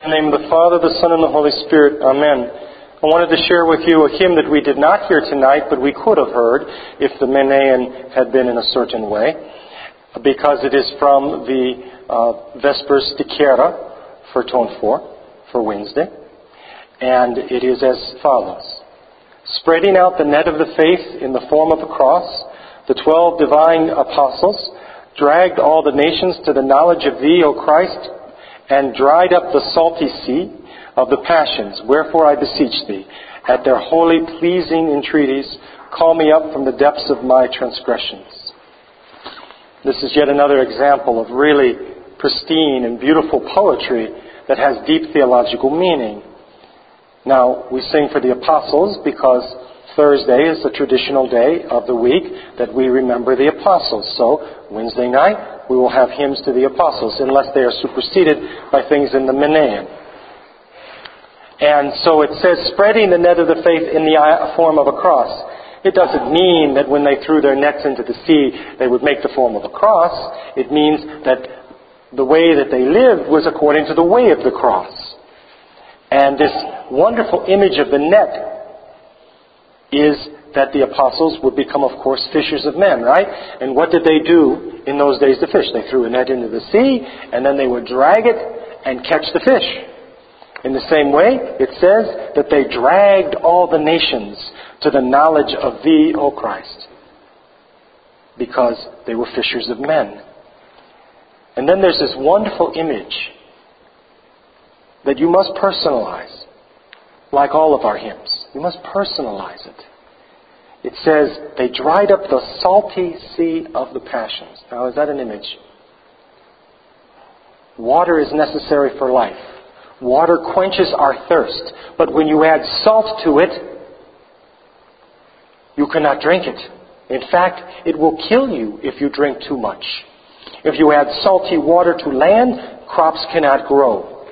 In the name of the Father, the Son, and the Holy Spirit. Amen. I wanted to share with you a hymn that we did not hear tonight, but we could have heard if the Menean had been in a certain way, because it is from the Vespers Stichiera for Tone 4, for Wednesday. And it is as follows. Spreading out the net of the faith in the form of a cross, the 12 divine apostles dragged all the nations to the knowledge of Thee, O Christ, and dried up the salty sea of the passions. Wherefore I beseech Thee, at their holy pleasing entreaties, call me up from the depths of my transgressions. This is yet another example of really pristine and beautiful poetry that has deep theological meaning. Now, we sing for the apostles because Thursday is the traditional day of the week that we remember the apostles. So, Wednesday night, we will have hymns to the apostles, unless they are superseded by things in the Menean. And so it says, spreading the net of the faith in the form of a cross. It doesn't mean that when they threw their nets into the sea, they would make the form of a cross. It means that the way that they lived was according to the way of the cross. And this wonderful image of the net is that the apostles would become, of course, fishers of men, right? And what did they do in those days to fish? They threw a net into the sea, and then they would drag it and catch the fish. In the same way, it says that they dragged all the nations to the knowledge of Thee, O Christ, because they were fishers of men. And then there's this wonderful image that you must personalize, like all of our hymns. You must personalize it. It says, they dried up the salty sea of the passions. Now, is that an image? Water is necessary for life. Water quenches our thirst. But when you add salt to it, you cannot drink it. In fact, it will kill you if you drink too much. If you add salty water to land, crops cannot grow.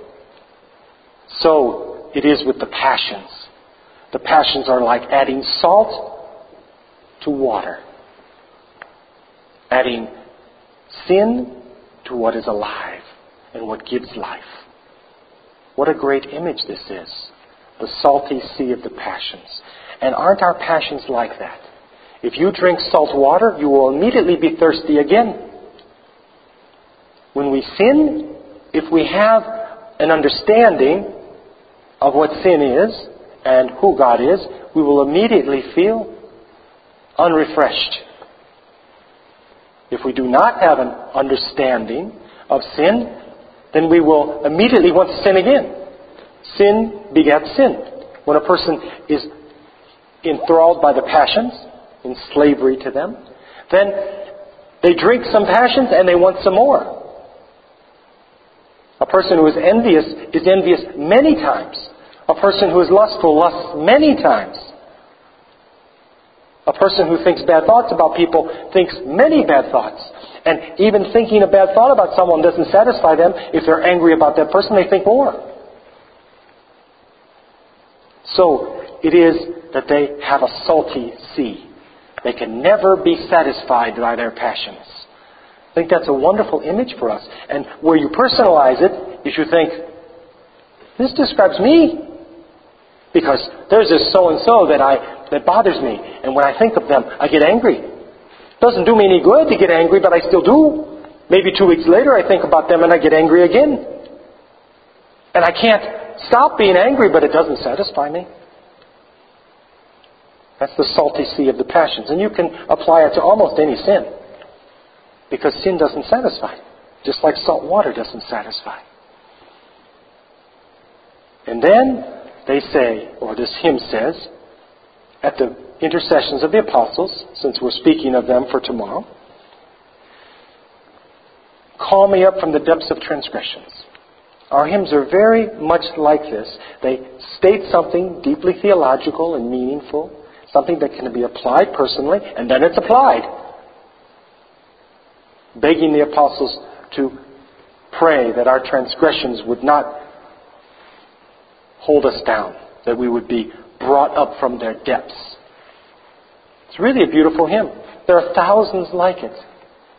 So it is with the passions. The passions are like adding salt to water. Adding sin to what is alive and what gives life. What a great image this is. The salty sea of the passions. And aren't our passions like that? If you drink salt water, you will immediately be thirsty again. When we sin, if we have an understanding of what sin is and who God is, we will immediately feel unrefreshed. If we do not have an understanding of sin, then we will immediately want to sin again. Sin begets sin. When a person is enthralled by the passions, in slavery to them, then they drink some passions and they want some more. A person who is envious many times. A person who is lustful lusts many times. A person who thinks bad thoughts about people thinks many bad thoughts. And even thinking a bad thought about someone doesn't satisfy them. If they're angry about that person, they think more. So it is that they have a salty sea. They can never be satisfied by their passions. I think that's a wonderful image for us. And where you personalize it, you should think, this describes me. Because there's this so-and-so that bothers me. And when I think of them, I get angry. It doesn't do me any good to get angry, but I still do. Maybe 2 weeks later I think about them and I get angry again. And I can't stop being angry, but it doesn't satisfy me. That's the salty sea of the passions. And you can apply it to almost any sin. Because sin doesn't satisfy. Just like salt water doesn't satisfy. And then they say, or this hymn says, at the intercessions of the apostles, since we're speaking of them for tomorrow, call me up from the depths of transgressions. Our hymns are very much like this. They state something deeply theological and meaningful, something that can be applied personally, and then it's applied. Begging the apostles to pray that our transgressions would not hold us down, that we would be brought up from their depths. It's really a beautiful hymn. There are thousands like it.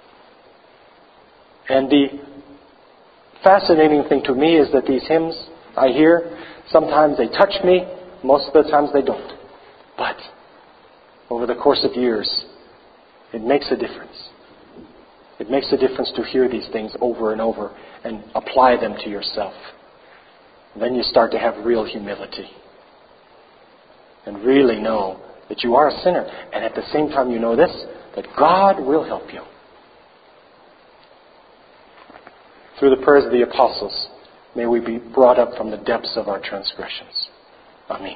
And the fascinating thing to me is that these hymns I hear. Sometimes they touch me. Most of the times they don't. But over the course of years, it makes a difference. It makes a difference to hear these things over and over and apply them to yourself. And then you start to have real humility and really know that you are a sinner. And at the same time you know this, that God will help you. Through the prayers of the apostles, may we be brought up from the depths of our transgressions. Amen.